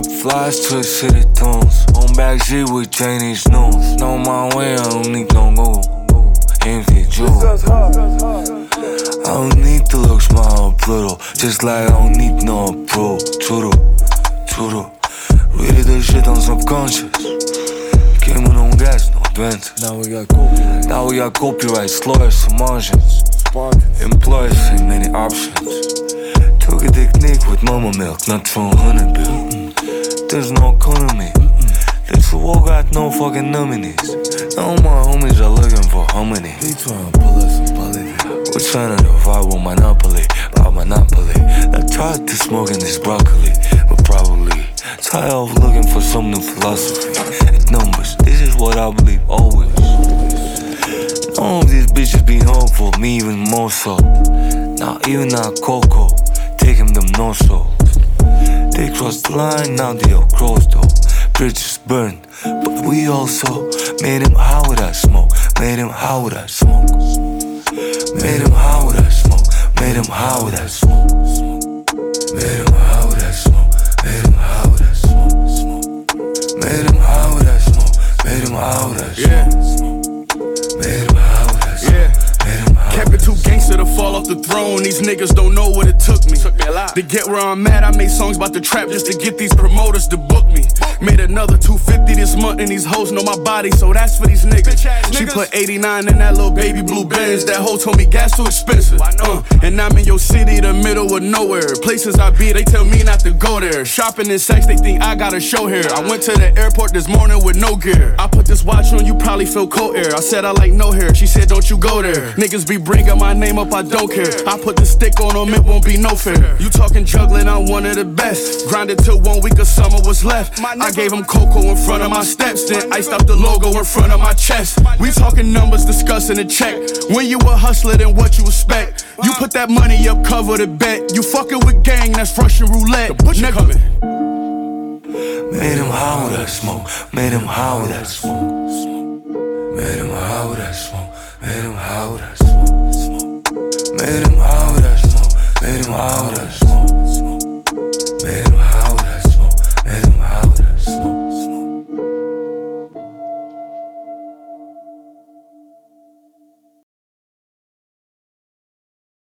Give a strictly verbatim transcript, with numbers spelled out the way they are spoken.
Whip flies to the city tunes. On backseat with Chinese news. Know my way, I don't need no Google. Envy jewel. I don't need to look smart or Pluto. Just like I don't need no approval. True, true. Really the shit on subconscious. Came with no gas, no advances. Now we got copyright. Now we got copyrights, lawyers, some margins. Employers and many options. Took a technique with mama milk, not from honey bill. Mm-mm. There's no economy. Mm-mm. This war got no fucking nominees. Now my homies are looking for harmony. They tryna pull us some politics. We're tryna divide with Monopoly, by Monopoly. I tried to smoke in this broccoli, but probably tired of looking for some new philosophy. It's numbers, this is what I believe always. All of these bitches be hopeful, me even more so. Now even not Coco, taking them no souls. They crossed the line, now they all crossed though. Bridges burned, but we also made him high with that smoke. Made him high with that smoke. Made him high with that smoke. Made him high with that smoke. Made him high with that smoke. Made him high with that smoke. Made him high with that smoke. Made him high with that smoke. Made him high with that smoke. Kept it too gangster to fall off the throne. These niggas don't know what it took me. Took me a lot. To get where I'm at, I made songs about the trap just to get these promoters to book me. Made another two fifty this month and these hoes know my body, so that's for these niggas. She put eighty-nine in that little baby blue Benz. That hoe told me gas too expensive. Uh, and I'm in your city, the middle of nowhere. Places I be, they tell me not to go there. Shopping and sex, they think I got a show here. I went to the airport this morning with no gear. I put this watch on, you probably feel cold air. I said I like no hair, she said don't you go there. Niggas be bringing my name up, I don't care. I put the stick on them, it won't be no fair. You talking juggling, I'm one of the best. Grinded till one week of summer was left. I gave him cocoa in front of my steps, then iced out the logo in front of my chest. We talking numbers, discussing a check. When you a hustler, then what you expect? You put that money up, cover the bet. You fucking with gang, that's Russian roulette. Nigga coming. Made him high with that smoke. Made him high with that smoke. Made him high with that smoke. Made him high with that smoke. Made him high with that smoke. Made him high with that smoke.